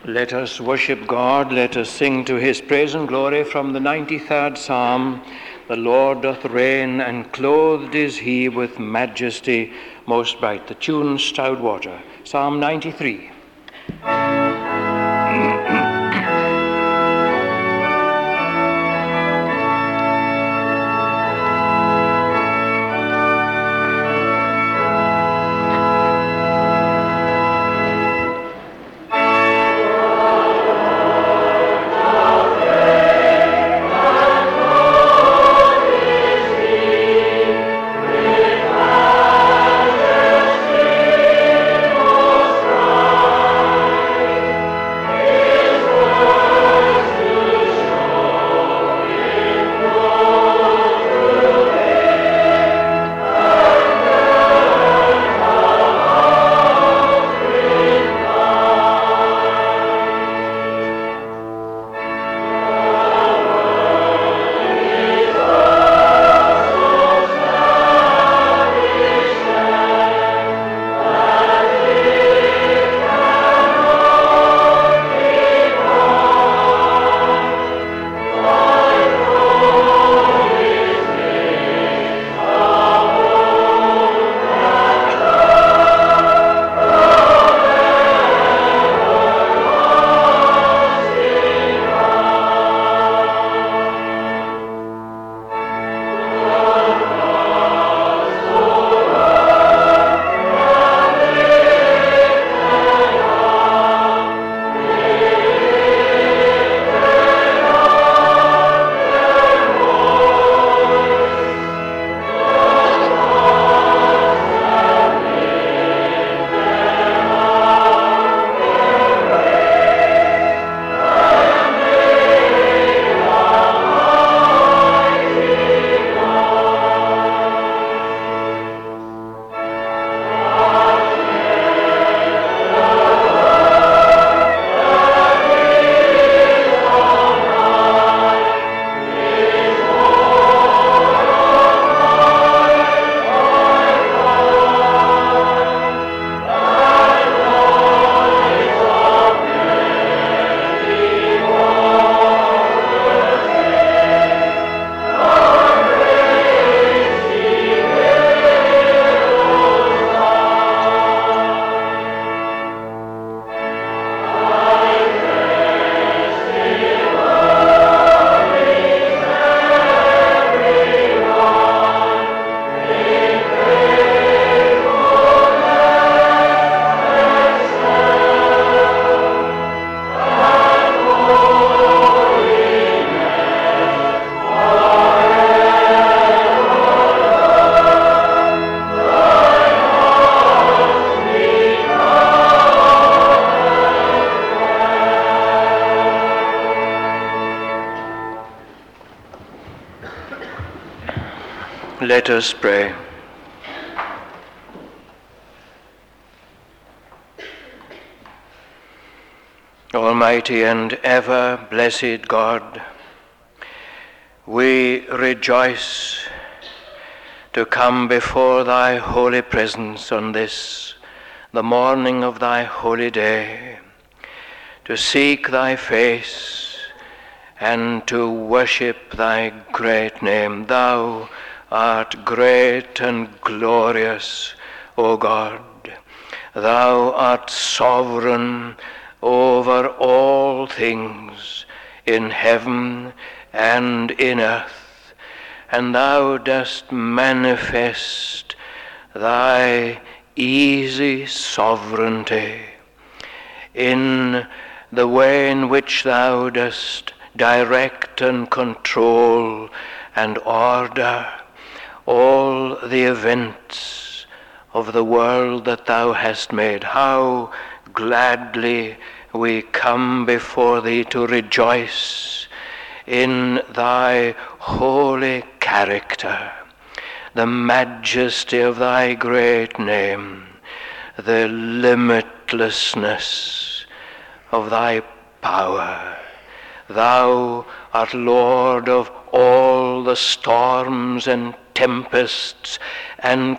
Let us worship God, let us sing to his praise and glory from the 93rd Psalm. The Lord doth reign, and clothed is he with majesty most bright. The tune, Stout Water, Psalm 93. Let us pray. Almighty and ever blessed God, we rejoice to come before thy holy presence on this, the morning of thy holy day, to seek thy face and to worship thy great name. Thou art great and glorious, O God. Thou art sovereign over all things in heaven and in earth, and thou dost manifest thy easy sovereignty in the way in which thou dost direct and control and order all the events of the world that thou hast made. How gladly we come before thee to rejoice in thy holy character, the majesty of thy great name, the limitlessness of thy power. Thou art Lord of all the storms and tempests and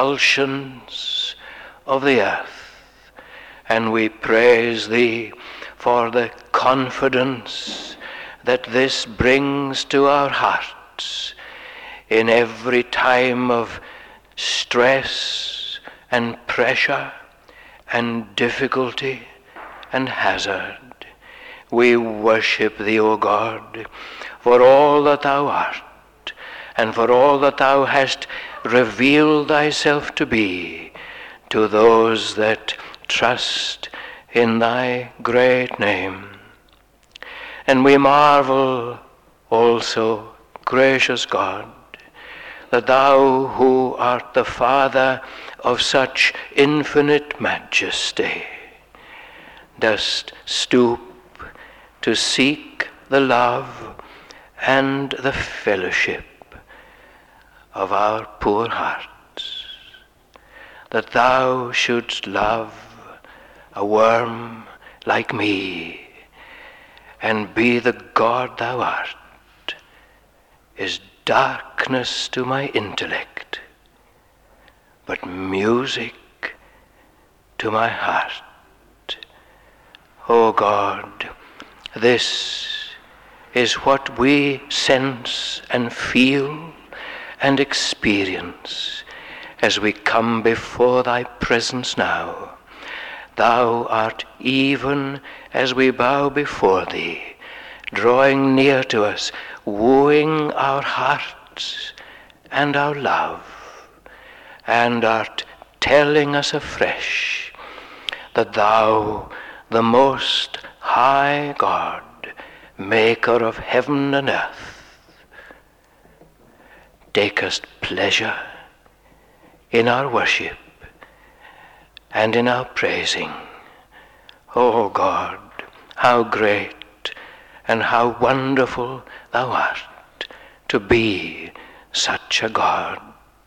convulsions of the earth, and we praise thee for the confidence that this brings to our hearts in every time of stress and pressure and difficulty and hazard. We worship thee, O God, for all that thou art, and for all that thou hast revealed thyself to be to those that trust in thy great name. And we marvel also, gracious God, that thou who art the Father of such infinite majesty dost stoop to seek the love and the fellowship of our poor hearts, that thou shouldst love a worm like me and be the God thou art, is darkness to my intellect, but music to my heart. O God, this is what we sense and feel and experience as we come before thy presence now. Thou art even as we bow before thee, drawing near to us, wooing our hearts and our love, and art telling us afresh that thou, the most high God, maker of heaven and earth, takest pleasure in our worship and in our praising. O God, how great and how wonderful thou art to be such a God.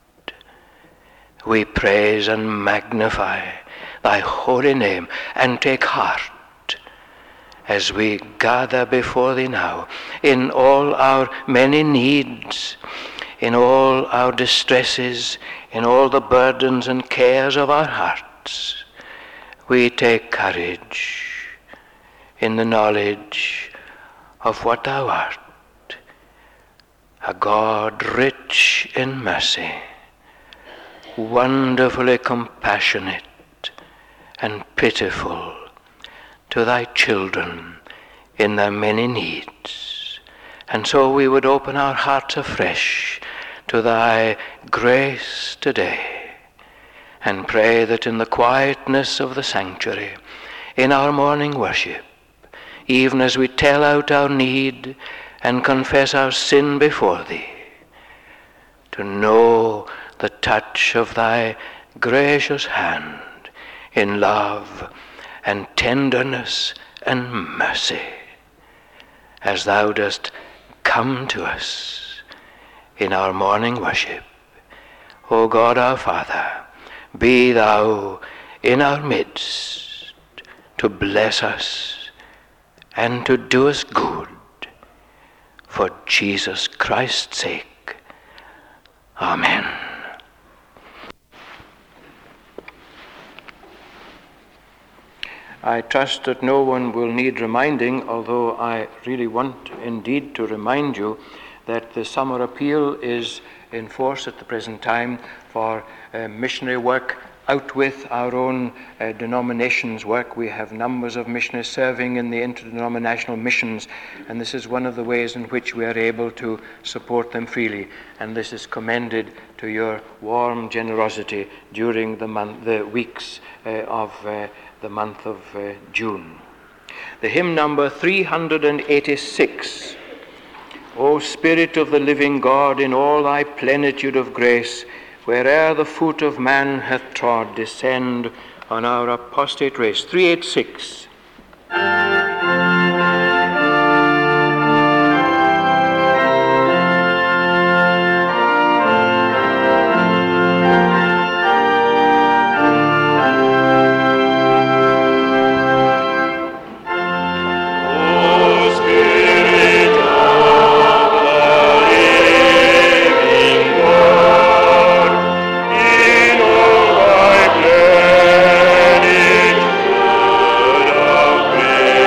We praise and magnify thy holy name and take heart as we gather before thee now in all our many needs, in all our distresses, in all the burdens and cares of our hearts. We take courage in the knowledge of what thou art, a God rich in mercy, wonderfully compassionate and pitiful to thy children in their many needs. And so we would open our hearts afresh to thy grace today and pray that in the quietness of the sanctuary, in our morning worship, even as we tell out our need and confess our sin before thee, to know the touch of thy gracious hand in love and tenderness and mercy, as thou dost come to us in our morning worship. O God our Father, be thou in our midst to bless us and to do us good, for Jesus Christ's sake. Amen. I trust that no one will need reminding, although I really want indeed to remind you that the summer appeal is in force at the present time for missionary work out with our own denominations work. We have numbers of missionaries serving in the interdenominational missions, and this is one of the ways in which we are able to support them freely, and this is commended to your warm generosity during the weeks of the month of June. The hymn number 386, O Spirit of the living God, in all thy plenitude of grace, where'er the foot of man hath trod, descend on our apostate race. 386. Praise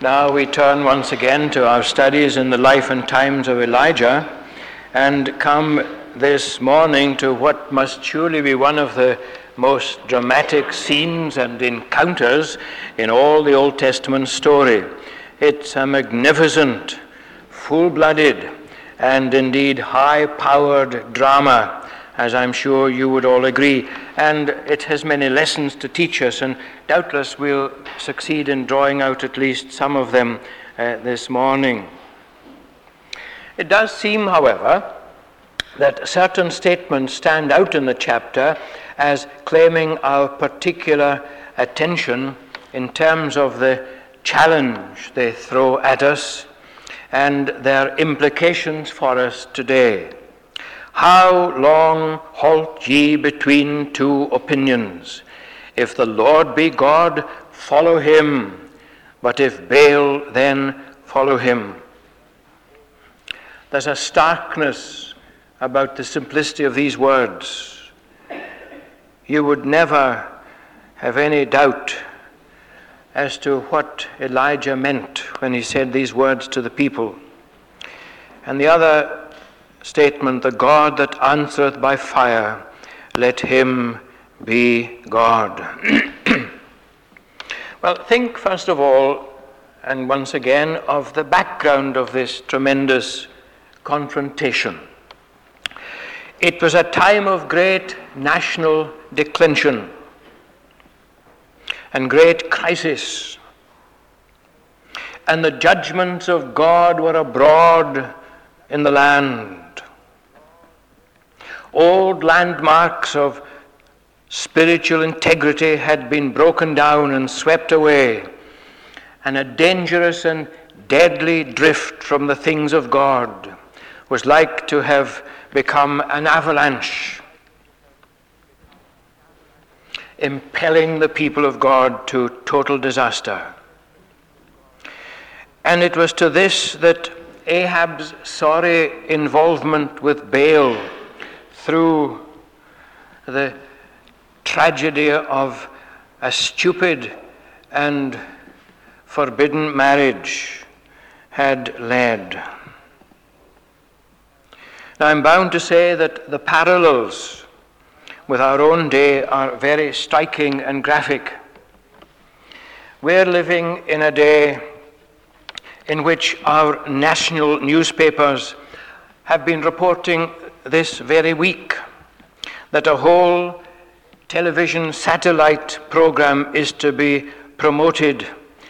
Now we turn once again to our studies in the life and times of Elijah, and come this morning to what must surely be one of the most dramatic scenes and encounters in all the Old Testament story. It's a magnificent, full-blooded, and indeed high-powered drama, as I'm sure you would all agree. And it has many lessons to teach us, and doubtless we'll succeed in drawing out at least some of them this morning. It does seem, however, that certain statements stand out in the chapter as claiming our particular attention in terms of the challenge they throw at us and their implications for us today. How long halt ye between two opinions? If the Lord be God, follow him, but if Baal, then follow him. There's a starkness about the simplicity of these words. You would never have any doubt as to what Elijah meant when he said these words to the people. And the other statement, the God that answereth by fire, let him be God. Well, think first of all, and once again, of the background of this tremendous confrontation. It was a time of great national declension and great crisis, and the judgments of God were abroad in the land. Old landmarks of spiritual integrity had been broken down and swept away, and a dangerous and deadly drift from the things of God was like to have become an avalanche, impelling the people of God to total disaster. And it was to this that Ahab's sorry involvement with Baal through the tragedy of a stupid and forbidden marriage had led. Now, I'm bound to say that the parallels with our own day are very striking and graphic. We're living in a day in which our national newspapers have been reporting this very week that a whole television satellite program is to be promoted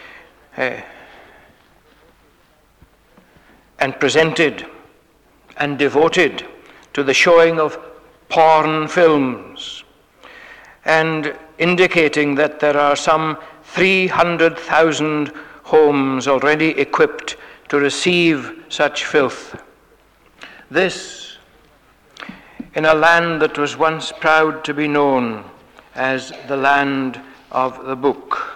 and presented and devoted to the showing of porn films, and indicating that there are some 300,000 homes already equipped to receive such filth. This in a land that was once proud to be known as the land of the book.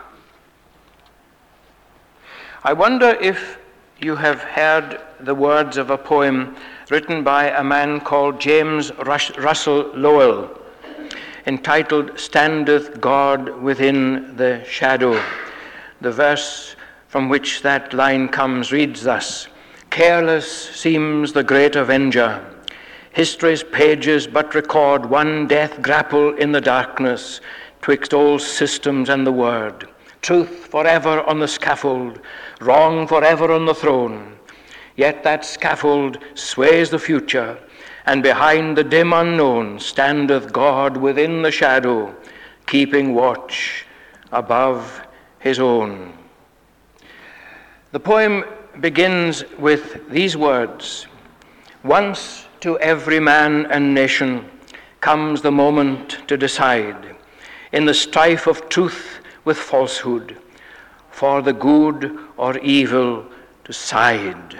I wonder if you have heard the words of a poem written by a man called James Russell Lowell, entitled "Standeth God Within the Shadow." The verse from which that line comes reads thus: "Careless seems the great avenger. History's pages but record one death grapple in the darkness twixt all systems and the word. Truth forever on the scaffold, wrong forever on the throne. Yet that scaffold sways the future, and behind the dim unknown standeth God within the shadow, keeping watch above his own." The poem begins with these words: "Once to every man and nation comes the moment to decide, in the strife of truth with falsehood, for the good or evil to side."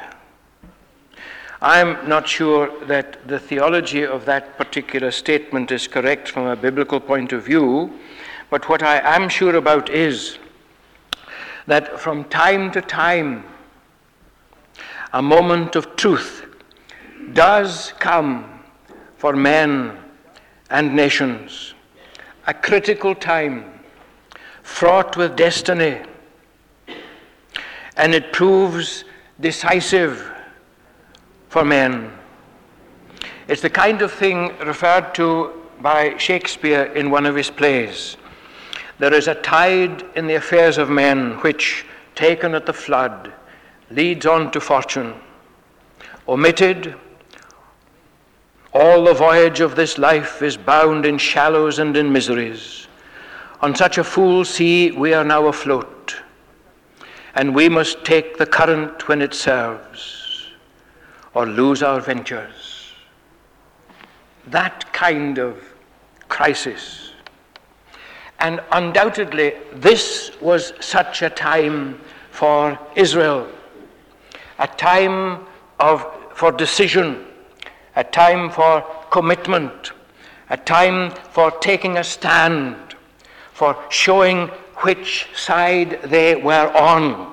I'm not sure that the theology of that particular statement is correct from a biblical point of view, but what I am sure about is that from time to time, a moment of truth does come for men and nations, a critical time fraught with destiny, and it proves decisive for men. It's the kind of thing referred to by Shakespeare in one of his plays. There is a tide in the affairs of men which, taken at the flood, leads on to fortune. Omitted, all the voyage of this life is bound in shallows and in miseries. On such a full sea we are now afloat, and we must take the current when it serves, or lose our ventures. That kind of crisis. And undoubtedly, this was such a time for Israel, a time for decision, a time for commitment, a time for taking a stand, for showing which side they were on.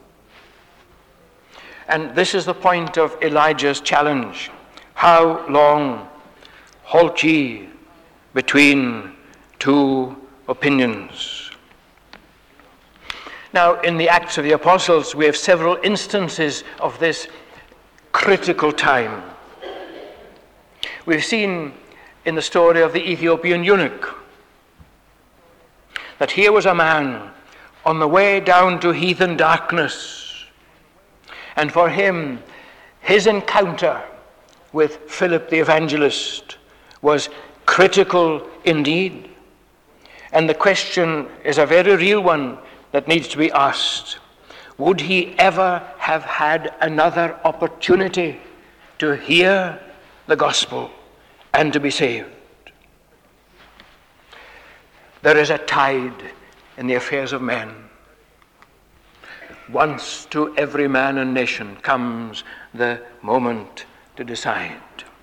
And this is the point of Elijah's challenge. How long halt ye between two opinions? Now, in the Acts of the Apostles, we have several instances of this critical time. We've seen in the story of the Ethiopian eunuch that here was a man on the way down to heathen darkness, and for him, his encounter with Philip the evangelist was critical indeed. And the question is a very real one that needs to be asked. Would he ever have had another opportunity to hear the gospel and to be saved? There is a tide in the affairs of men. Once to every man and nation comes the moment to decide.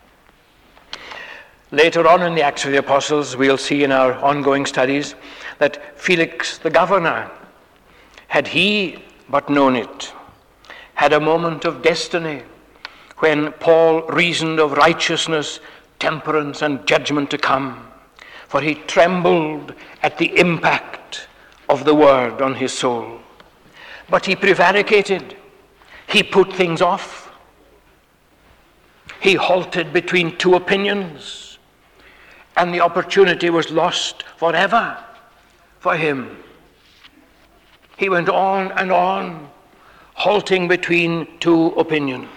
Later on in the Acts of the Apostles, we'll see in our ongoing studies that Felix the governor, had he but known it, had a moment of destiny when Paul reasoned of righteousness, temperance, and judgment to come, for he trembled at the impact of the word on his soul. But he prevaricated. He put things off. He halted between two opinions. And the opportunity was lost forever for him. He went on, halting between two opinions.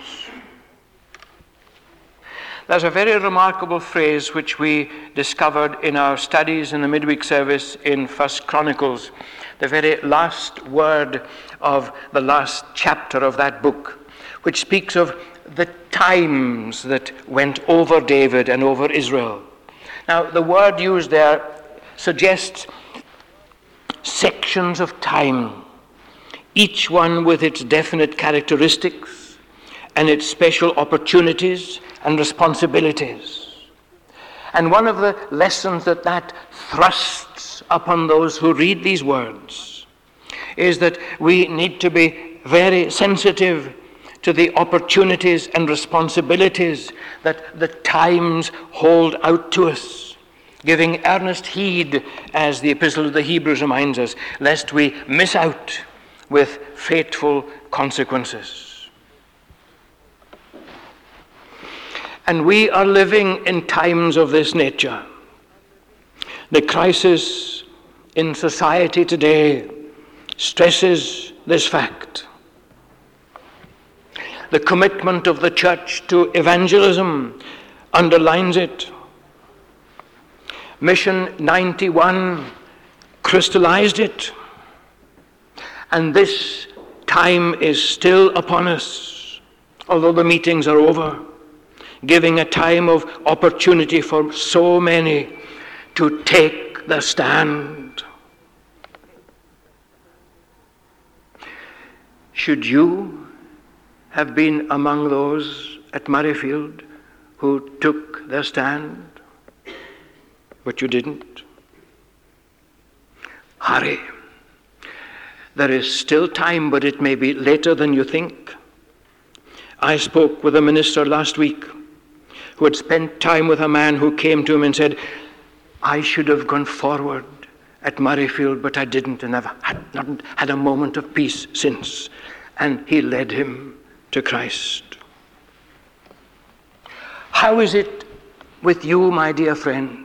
There's a very remarkable phrase which we discovered in our studies in the midweek service in 1 Chronicles, the very last word of the last chapter of that book, which speaks of the times that went over David and over Israel. Now, the word used there suggests sections of time, each one with its definite characteristics and its special opportunities and responsibilities. And one of the lessons that thrusts upon those who read these words is that we need to be very sensitive to the opportunities and responsibilities that the times hold out to us, giving earnest heed, as the Epistle of the Hebrews reminds us, lest we miss out with fateful consequences. And we are living in times of this nature. The crisis in society today stresses this fact. The commitment of the church to evangelism underlines it. Mission 91 crystallized it. And this time is still upon us, although the meetings are over, giving a time of opportunity for so many to take the stand. Should you have been among those at Murrayfield who took their stand, but you didn't? Hurry. There is still time, but it may be later than you think. I spoke with a minister last week who had spent time with a man who came to him and said, I should have gone forward at Murrayfield, but I didn't, and I've not had a moment of peace since. and he led him to Christ. How is it with you, my dear friend?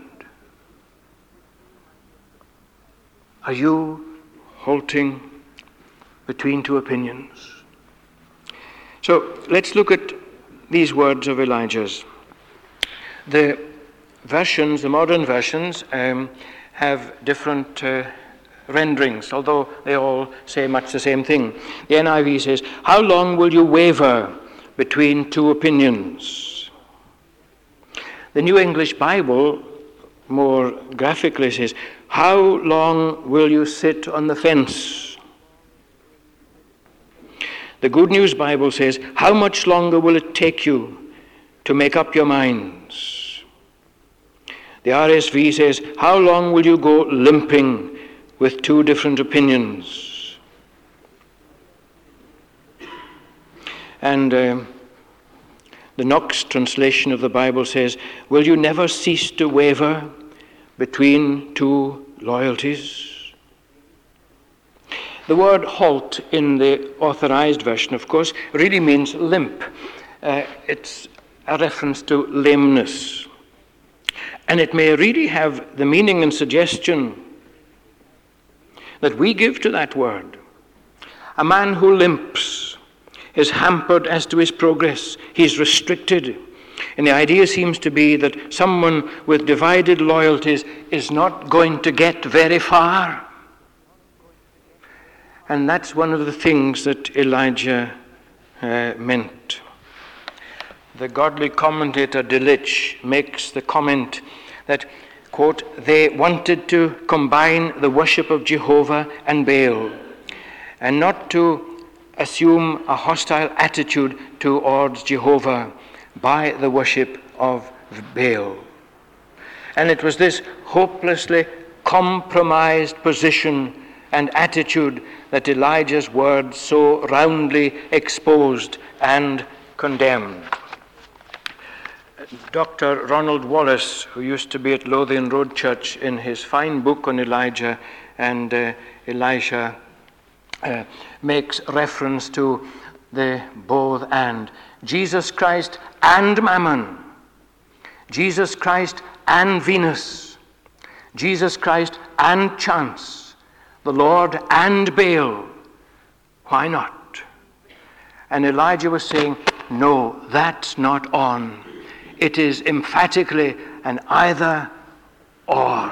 Are you halting between two opinions? So let's look at these words of Elijah's. The versions, the modern versions, have different renderings, although they all say much the same thing. The NIV says, "How long will you waver between two opinions?" The New English Bible more graphically says, "How long will you sit on the fence?" The Good News Bible says, "How much longer will it take you to make up your minds?" The RSV says, "How long will you go limping with two different opinions?" And the Knox translation of the Bible says, "Will you never cease to waver between two loyalties?" The word halt in the Authorized Version, of course, really means limp. It's a reference to lameness. And it may really have the meaning and suggestion that we give to that word. A man who limps is hampered as to his progress. He's restricted. And the idea seems to be that someone with divided loyalties is not going to get very far. And that's one of the things that Elijah meant. The godly commentator Delitzsch makes the comment that, quote, "They wanted to combine the worship of Jehovah and Baal, and not to assume a hostile attitude towards Jehovah by the worship of Baal." And it was this hopelessly compromised position and attitude that Elijah's words so roundly exposed and condemned. Dr. Ronald Wallace, who used to be at Lothian Road Church, in his fine book on Elijah and Elisha, makes reference to the both and. Jesus Christ and Mammon. Jesus Christ and Venus. Jesus Christ and chance. The Lord and Baal. Why not? And Elijah was saying, no, that's not on. It is emphatically an either or.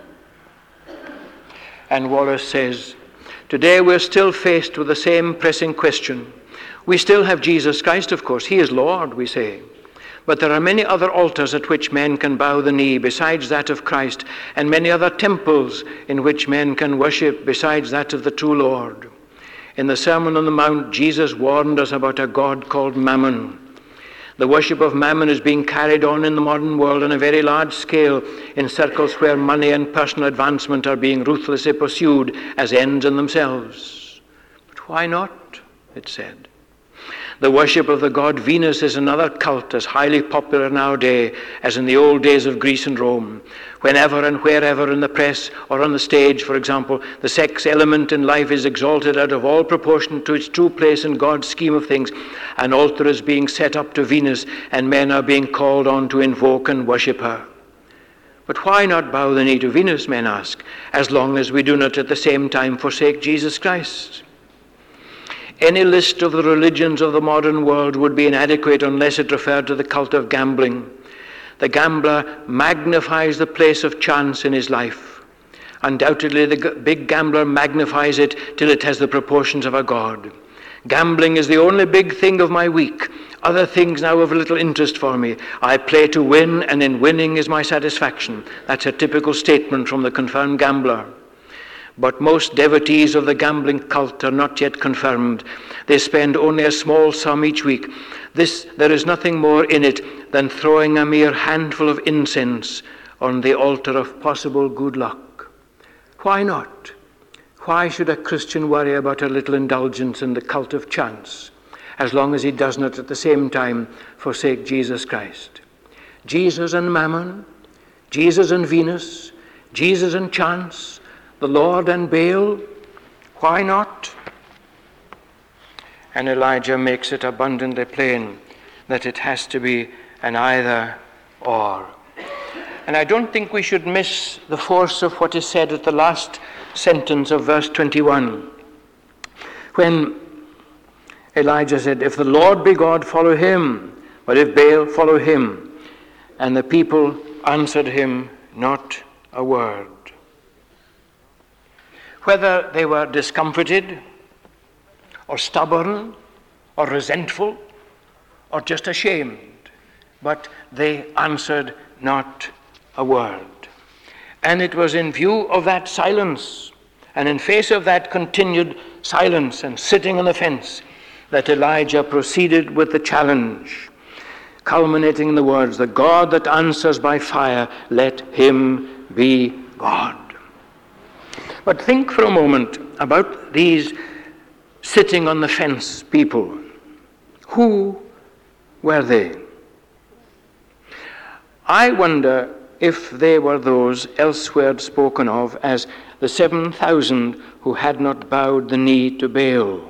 And Wallace says, today we're still faced with the same pressing question. We still have Jesus Christ, of course. He is Lord, we say. But there are many other altars at which men can bow the knee besides that of Christ, and many other temples in which men can worship besides that of the true Lord. In the Sermon on the Mount, Jesus warned us about a god called Mammon. The worship of Mammon is being carried on in the modern world on a very large scale in circles where money and personal advancement are being ruthlessly pursued as ends in themselves. But why not, it said. The worship of the god Venus is another cult as highly popular nowadays as in the old days of Greece and Rome. Whenever and wherever in the press or on the stage, for example, the sex element in life is exalted out of all proportion to its true place in God's scheme of things, an altar is being set up to Venus and men are being called on to invoke and worship her. But why not bow the knee to Venus, men ask, as long as we do not at the same time forsake Jesus Christ? Any list of the religions of the modern world would be inadequate unless it referred to the cult of gambling. The gambler magnifies the place of chance in his life. Undoubtedly, the big gambler magnifies it till it has the proportions of a god. Gambling is the only big thing of my week. Other things now have little interest for me. I play to win, and in winning is my satisfaction. That's a typical statement from the confirmed gambler. But most devotees of the gambling cult are not yet confirmed. They spend only a small sum each week. There is nothing more in it than throwing a mere handful of incense on the altar of possible good luck. Why not? Why should a Christian worry about a little indulgence in the cult of chance, as long as he does not at the same time forsake Jesus Christ? Jesus and Mammon, Jesus and Venus, Jesus and chance, the Lord and Baal, why not? And Elijah makes it abundantly plain that it has to be an either or. And I don't think we should miss the force of what is said at the last sentence of verse 21. When Elijah said, if the Lord be God, follow him, but if Baal, follow him. And the people answered him not a word. Whether they were discomfited, or stubborn, or resentful, or just ashamed, but they answered not a word. And it was in view of that silence, and in face of that continued silence and sitting on the fence, that Elijah proceeded with the challenge, culminating in the words, the God that answers by fire, let him be God. But think for a moment about these sitting on the fence people. Who were they? I wonder if they were those elsewhere spoken of as the 7,000 who had not bowed the knee to Baal.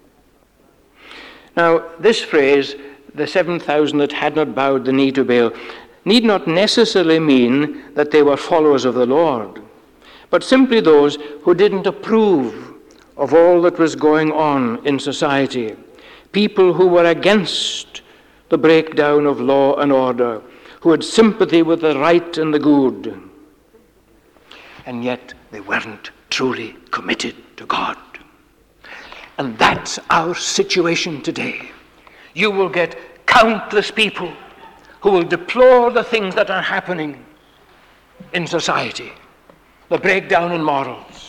Now, this phrase, the 7,000 that had not bowed the knee to Baal, need not necessarily mean that they were followers of the Lord, but simply those who didn't approve of all that was going on in society, people who were against the breakdown of law and order, who had sympathy with the right and the good, and yet they weren't truly committed to God. And that's our situation today. You will get countless people who will deplore the things that are happening in society, the breakdown in morals.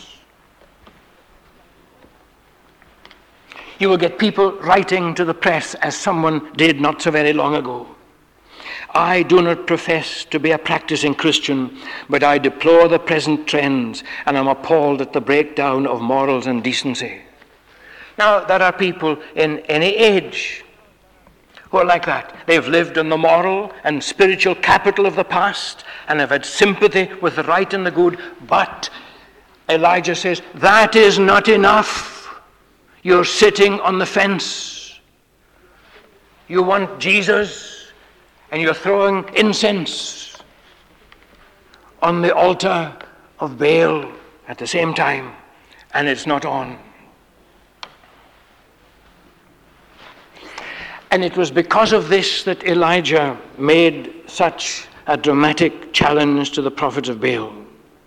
You will get people writing to the press, as someone did not so very long ago. I do not profess to be a practicing Christian, but I deplore the present trends and am appalled at the breakdown of morals and decency. Now, there are people in any age who are like that. They've lived in the moral and spiritual capital of the past and have had sympathy with the right and the good, but Elijah says, that is not enough. You're sitting on the fence. You want Jesus, and you're throwing incense on the altar of Baal at the same time, and it's not on. And it was because of this that Elijah made such a dramatic challenge to the prophets of Baal.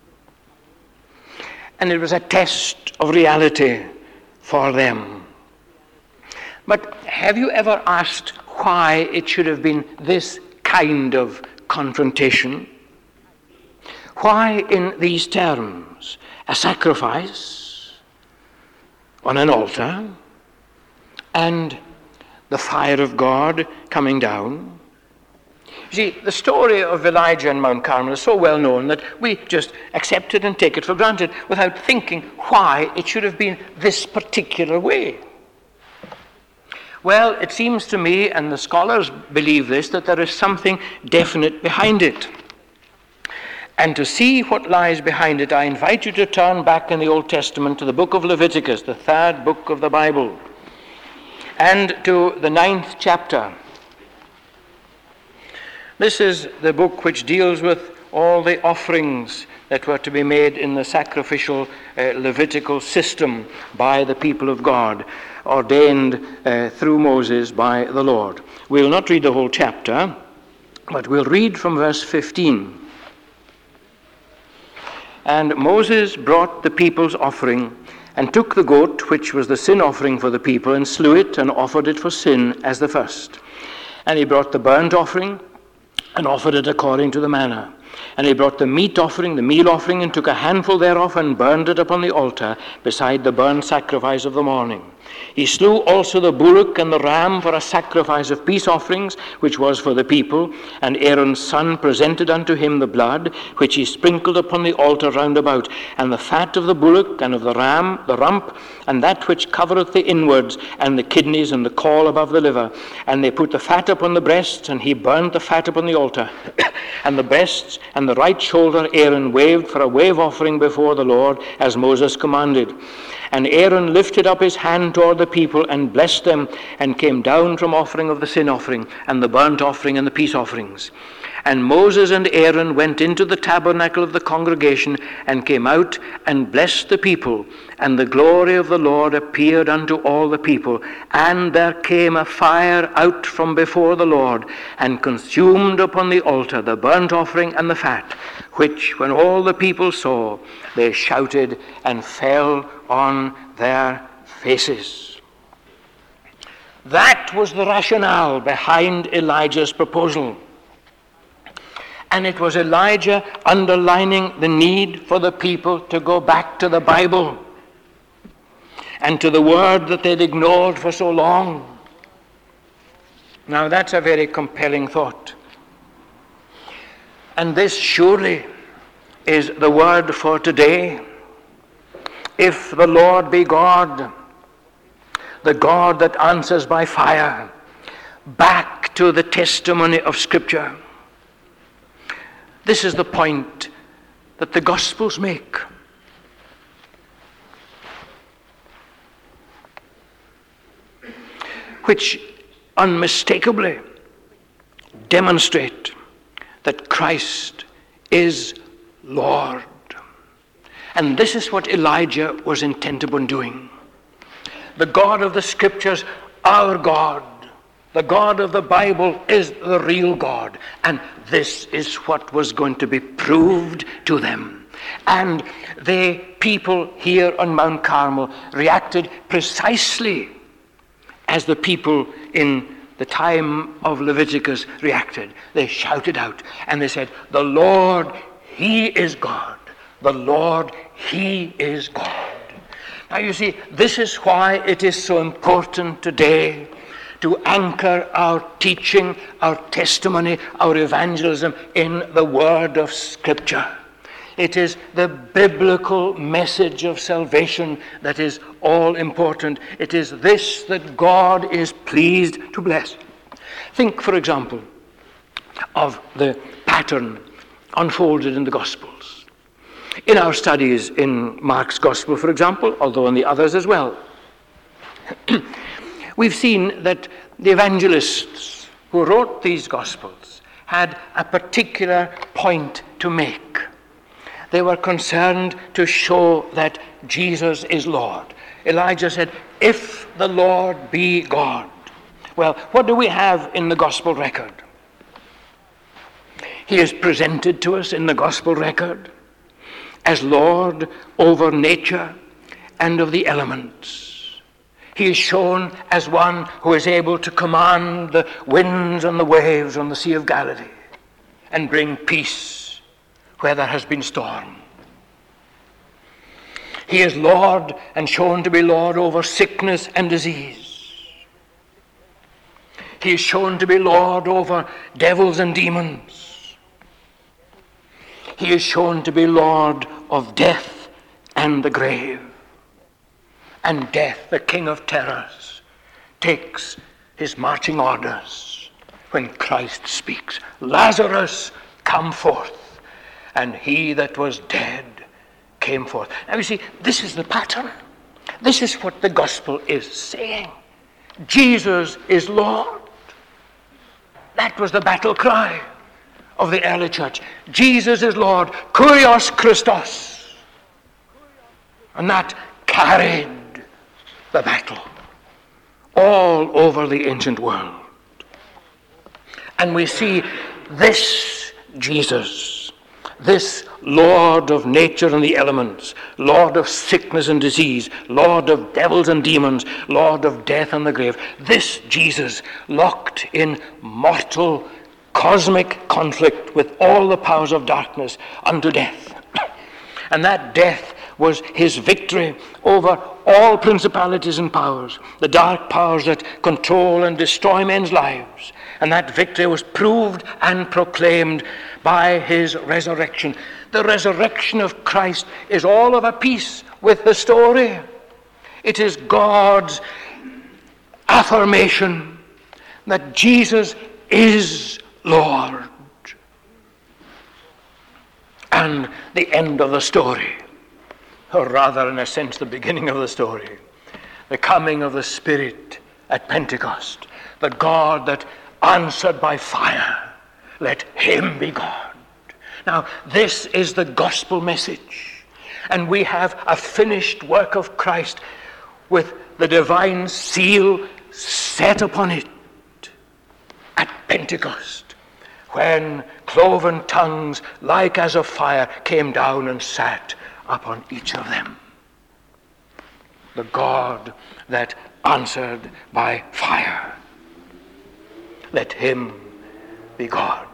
And it was a test of reality for them. But have you ever asked why it should have been this kind of confrontation? Why in these terms? A sacrifice on an altar and the fire of God coming down. You see, the story of Elijah and Mount Carmel is so well known that we just accept it and take it for granted without thinking why it should have been this particular way. Well, it seems to me, and the scholars believe this, that there is something definite behind it. And to see what lies behind it, I invite you to turn back in the Old Testament to the book of Leviticus, the 3rd book of the Bible, and to the 9th chapter. This is the book which deals with all the offerings that were to be made in the sacrificial Levitical system by the people of God, ordained through Moses by the Lord. We'll not read the whole chapter, but we'll read from verse 15. And Moses brought the people's offering, and took the goat, which was the sin offering for the people, and slew it, and offered it for sin as the first. And he brought the burnt offering, and offered it according to the manner. And he brought the meat offering, the meal offering, and took a handful thereof, and burned it upon the altar, beside the burnt sacrifice of the morning. He slew also the bullock and the ram for a sacrifice of peace offerings, which was for the people. And Aaron's son presented unto him the blood, which he sprinkled upon the altar round about, and the fat of the bullock and of the ram, the rump, and that which covereth the inwards, and the kidneys, and the caul above the liver. And they put the fat upon the breasts, and he burnt the fat upon the altar. and the breasts and the right shoulder Aaron waved for a wave offering before the Lord, as Moses commanded. And Aaron lifted up his hand toward the people and blessed them, and came down from offering of the sin offering and the burnt offering and the peace offerings. And Moses and Aaron went into the tabernacle of the congregation, and came out and blessed the people. And the glory of the Lord appeared unto all the people. And there came a fire out from before the Lord, and consumed upon the altar the burnt offering and the fat, which when all the people saw, they shouted and fell on their faces. That was the rationale behind Elijah's proposal. And it was Elijah underlining the need for the people to go back to the Bible and to the word that they'd ignored for so long. Now that's a very compelling thought. And this surely is the word for today. If the Lord be God, the God that answers by fire, back to the testimony of Scripture. This is the point that the Gospels make. Which unmistakably demonstrate that Christ is Lord. And this is what Elijah was intent upon doing. The God of the Scriptures, our God, the God of the Bible, is the real God. And this is what was going to be proved to them. And the people here on Mount Carmel reacted precisely as the people in the time of Leviticus reacted. They shouted out and they said, "The Lord, He is God. The Lord, He is God." Now you see, this is why it is so important today to anchor our teaching, our testimony, our evangelism in the word of Scripture. It is the biblical message of salvation that is all important. It is this that God is pleased to bless. Think, for example, of the pattern unfolded in the Gospels. In our studies in Mark's Gospel, for example, although in the others as well, we've seen that the evangelists who wrote these Gospels had a particular point to make. They were concerned to show that Jesus is Lord. Elijah said, "If the Lord be God." Well, what do we have in the Gospel record? He is presented to us in the Gospel record as Lord over nature and of the elements. He is shown as one who is able to command the winds and the waves on the Sea of Galilee and bring peace where there has been storm. He is Lord and shown to be Lord over sickness and disease. He is shown to be Lord over devils and demons. He is shown to be Lord of death and the grave. And death, the king of terrors, takes his marching orders when Christ speaks. "Lazarus, come forth." And he that was dead came forth. Now you see, this is the pattern. This is what the gospel is saying. Jesus is Lord. That was the battle cry of the early church. Jesus is Lord. Kurios Christos. And that carried the battle all over the ancient world. And we see this Jesus, this Lord of nature and the elements, Lord of sickness and disease, Lord of devils and demons, Lord of death and the grave. This Jesus locked in mortal cosmic conflict with all the powers of darkness unto death. And that death was his victory over all principalities and powers, the dark powers that control and destroy men's lives. And that victory was proved and proclaimed by his resurrection. The resurrection of Christ is all of a piece with the story. It is God's affirmation that Jesus is Lord. and the end of the story, or rather, in a sense, the beginning of the story, the coming of the Spirit at Pentecost, the God that answered by fire, let him be God. Now, this is the gospel message, and we have a finished work of Christ with the divine seal set upon it at Pentecost, when cloven tongues like as of fire came down and sat upon each of them. The God that answered by fire, let him be God.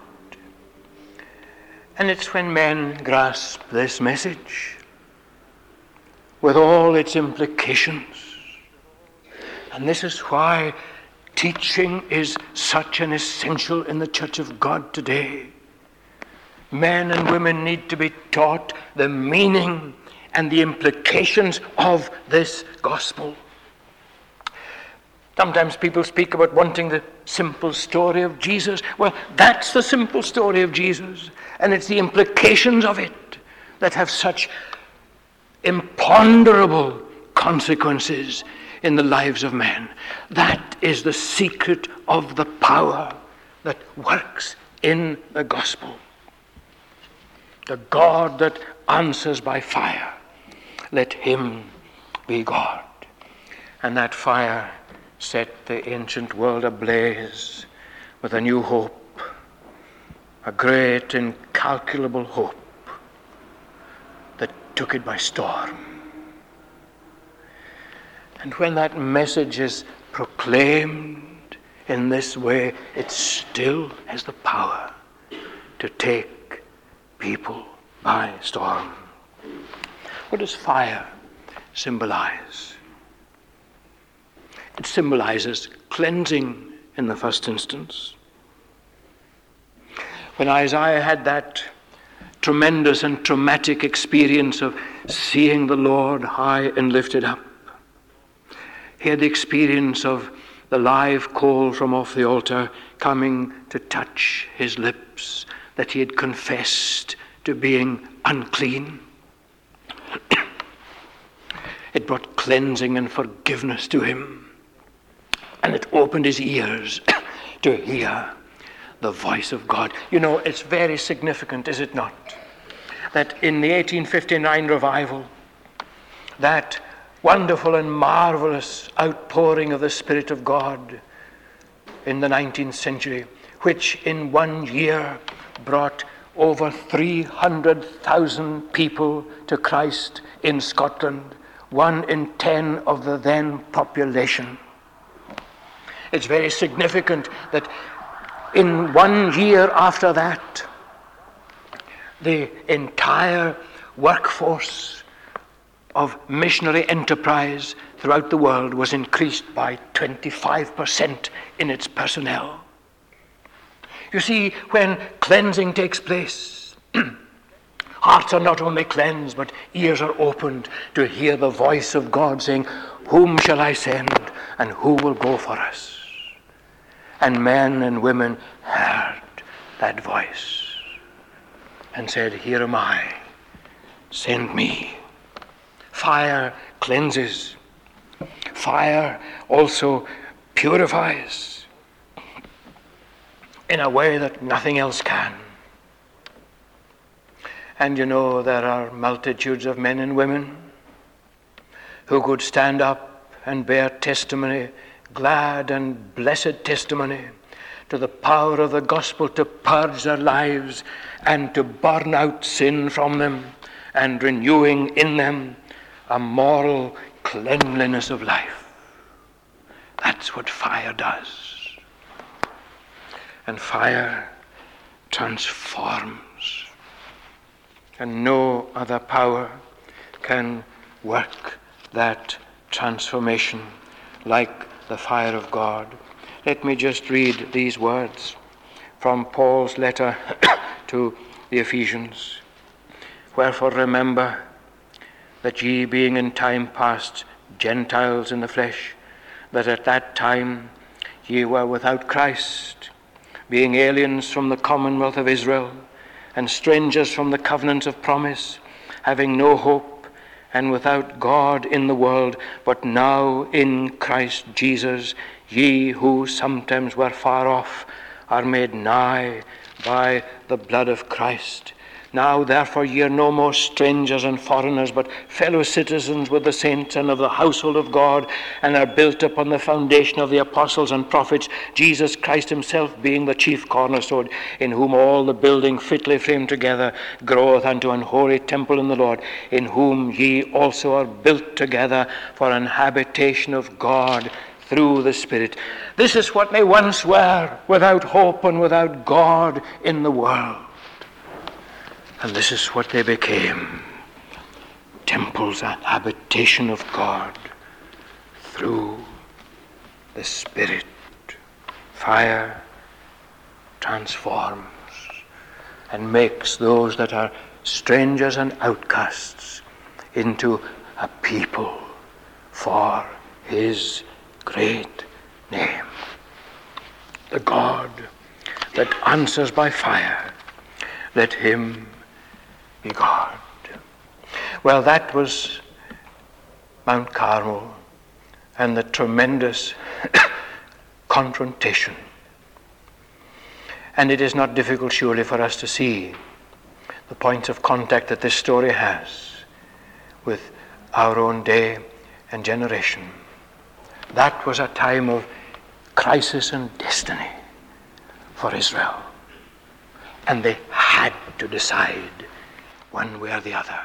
And it's when men grasp this message with all its implications, and this is why teaching is such an essential in the Church of God today. Men and women need to be taught the meaning and the implications of this gospel. Sometimes people speak about wanting the simple story of Jesus. Well, that's the simple story of Jesus, and it's the implications of it that have such imponderable consequences in the lives of men. That is the secret of the power that works in the gospel. The God that answers by fire, let him be God. And that fire set the ancient world ablaze with a new hope, a great, incalculable hope that took it by storm. And when that message is proclaimed in this way, it still has the power to take people by storm. What does fire symbolize? It symbolizes cleansing in the first instance. When Isaiah had that tremendous and traumatic experience of seeing the Lord high and lifted up, he had the experience of the live coal from off the altar coming to touch his lips that he had confessed to being unclean. It brought cleansing and forgiveness to him, and it opened his ears to hear the voice of God. You know, it's very significant, is it not, that in the 1859 revival, that wonderful and marvelous outpouring of the Spirit of God in the 19th century, which in 1 year brought over 300,000 people to Christ in Scotland, 1 in 10 of the then population. It's very significant that in 1 year after that, the entire workforce of missionary enterprise throughout the world was increased by 25% in its personnel. You see, when cleansing takes place, hearts are not only cleansed, but ears are opened to hear the voice of God saying, "Whom shall I send, and who will go for us?" And men and women heard that voice and said, "Here am I, send me." Fire cleanses. Fire also purifies in a way that nothing else can. And you know, there are multitudes of men and women who could stand up and bear testimony, glad and blessed testimony, to the power of the gospel to purge their lives and to burn out sin from them and renewing in them a moral cleanliness of life. That's what fire does. And fire transforms. And no other power can work that transformation like the fire of God. Let me just read these words from Paul's letter to the Ephesians. "Wherefore remember that ye, being in time past Gentiles in the flesh, that at that time ye were without Christ, being aliens from the commonwealth of Israel, and strangers from the covenant of promise, having no hope and without God in the world, but now in Christ Jesus, ye who sometimes were far off are made nigh by the blood of Christ. Now therefore ye are no more strangers and foreigners, but fellow citizens with the saints and of the household of God, and are built upon the foundation of the apostles and prophets, Jesus Christ himself being the chief cornerstone, in whom all the building fitly framed together groweth unto an holy temple in the Lord, in whom ye also are built together for an habitation of God through the Spirit. This is what they once were, without hope and without God in the world. And this is what they became, temples and habitation of God through the Spirit. Fire transforms and makes those that are strangers and outcasts into a people for his great name. The God that answers by fire, let him be God. Well, that was Mount Carmel and the tremendous confrontation. And it is not difficult, surely, for us to see the points of contact that this story has with our own day and generation. That was a time of crisis and destiny for Israel. And they had to decide one way or the other.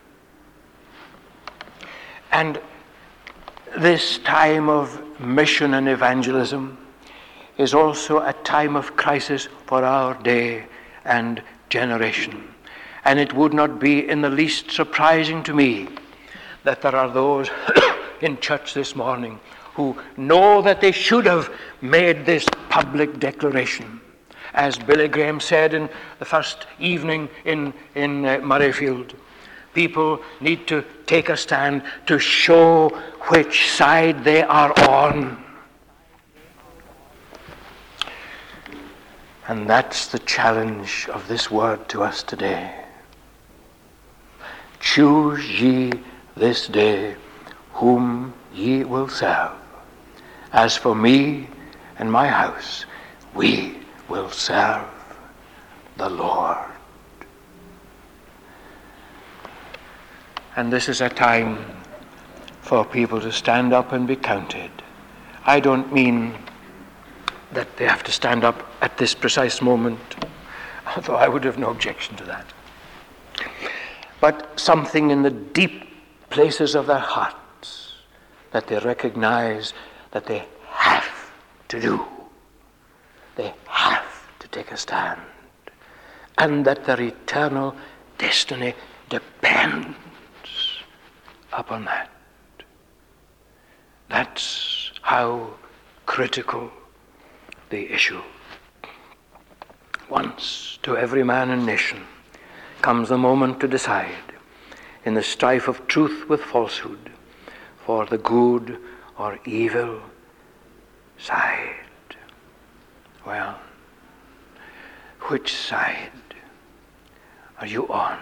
And this time of mission and evangelism is also a time of crisis for our day and generation. And it would not be in the least surprising to me that there are those in church this morning who know that they should have made this public declaration. As Billy Graham said in the first evening in Murrayfield, people need to take a stand to show which side they are on. And that's the challenge of this word to us today. Choose ye this day whom ye will serve. As for me and my house, we will serve the Lord. And this is a time for people to stand up and be counted. I don't mean that they have to stand up at this precise moment, although I would have no objection to that. But something in the deep places of their hearts that they recognize that they have to do. They have to take a stand. And that their eternal destiny depends upon that. That's how critical the issue. Once to every man and nation comes the moment to decide in the strife of truth with falsehood for the good or evil side. Well, which side are you on?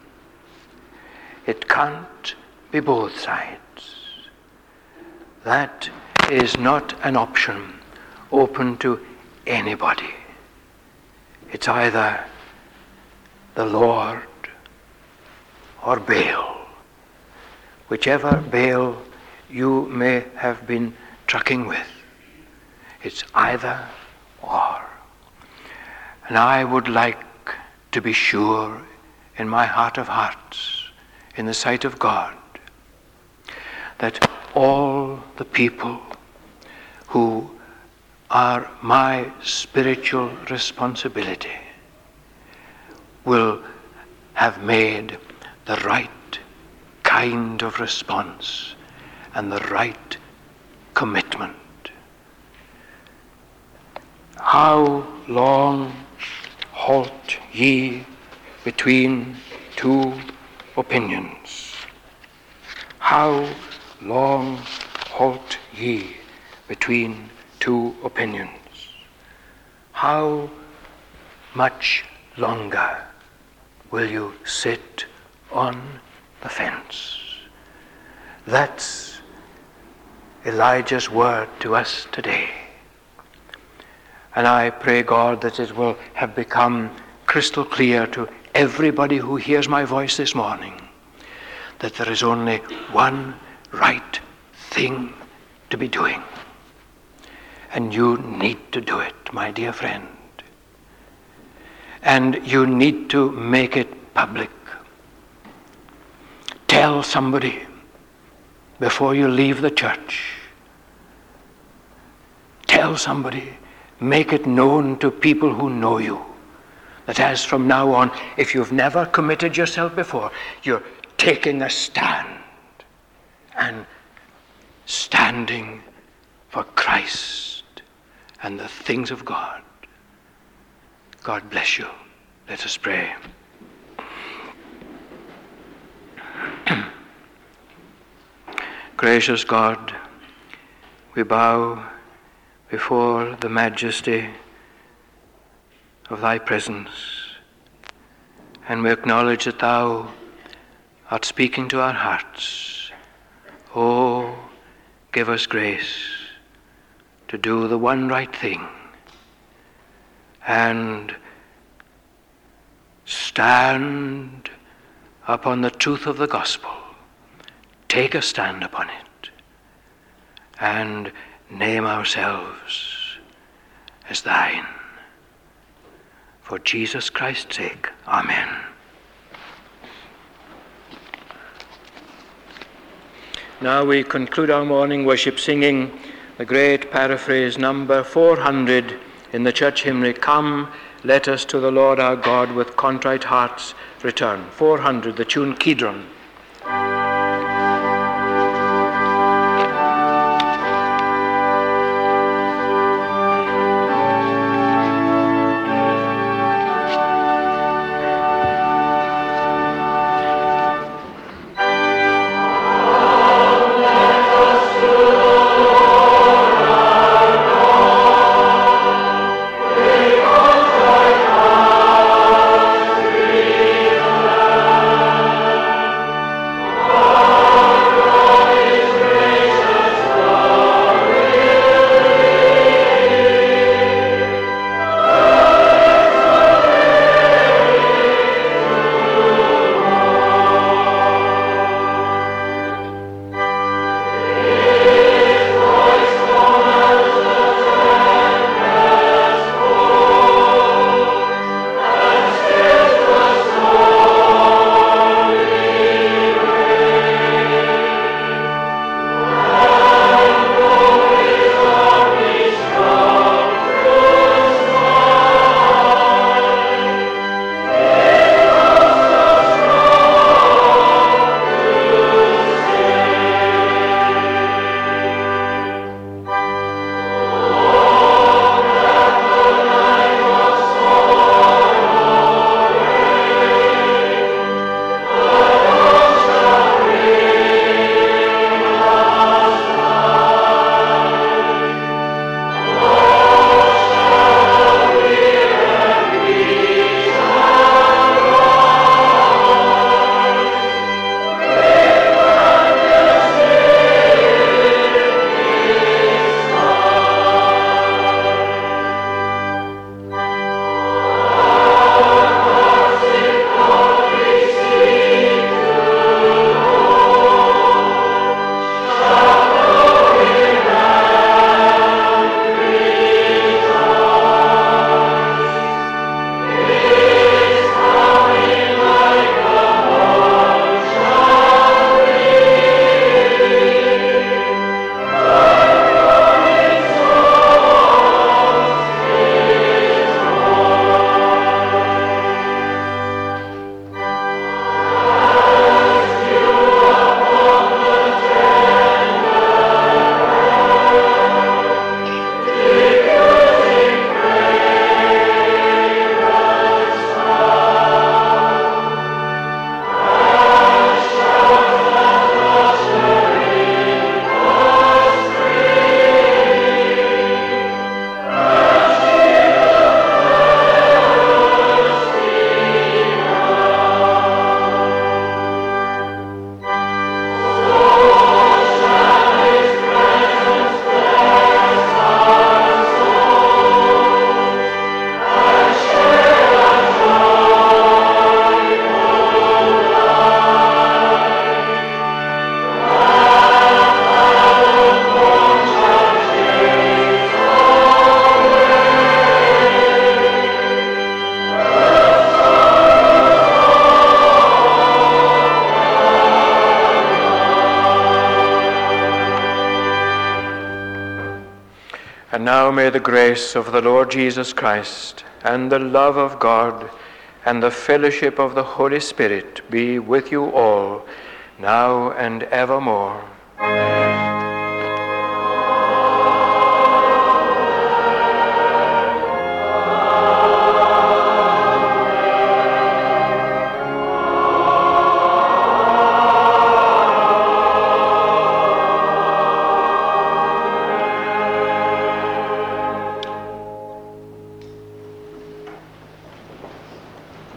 It can't be both sides. That is not an option open to anybody. It's either the Lord or Baal. Whichever Baal you may have been trucking with, it's either or. And I would like to be sure in my heart of hearts, in the sight of God, that all the people who are my spiritual responsibility will have made the right kind of response and the right commitment. How long halt ye between two opinions? How long halt ye between two opinions? How much longer will you sit on the fence? That's Elijah's word to us today. And I pray, God, that it will have become crystal clear to everybody who hears my voice this morning that there is only one right thing to be doing. And you need to do it, my dear friend. And you need to make it public. Tell somebody before you leave the church. Tell somebody. Make it known to people who know you that as from now on, if you've never committed yourself before, you're taking a stand and standing for Christ and the things of God. God bless you. Let us pray. Gracious God, we bow before the majesty of thy presence, and we acknowledge that thou art speaking to our hearts. Oh, give us grace to do the one right thing and stand upon the truth of the gospel. Take a stand upon it and name ourselves as thine. For Jesus Christ's sake, amen. Now we conclude our morning worship singing the great paraphrase number 400 in the church hymnary, Come, let us to the Lord our God with contrite hearts return. 400, the tune Kidron. now may the grace of the Lord Jesus Christ, and the love of God, and the fellowship of the Holy Spirit be with you all, now and evermore.